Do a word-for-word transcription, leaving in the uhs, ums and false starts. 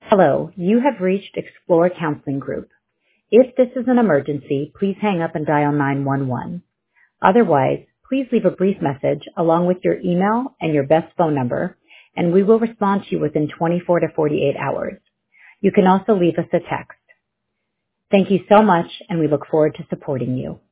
Hello, you have reached Explore Counseling Group. If this is an emergency, please hang up and dial nine one one. Otherwise, please leave a brief message along with your email and your best phone number, and we will respond to you within twenty-four to forty-eight hours. You can also leave us a text. Thank you so much, and we look forward to supporting you.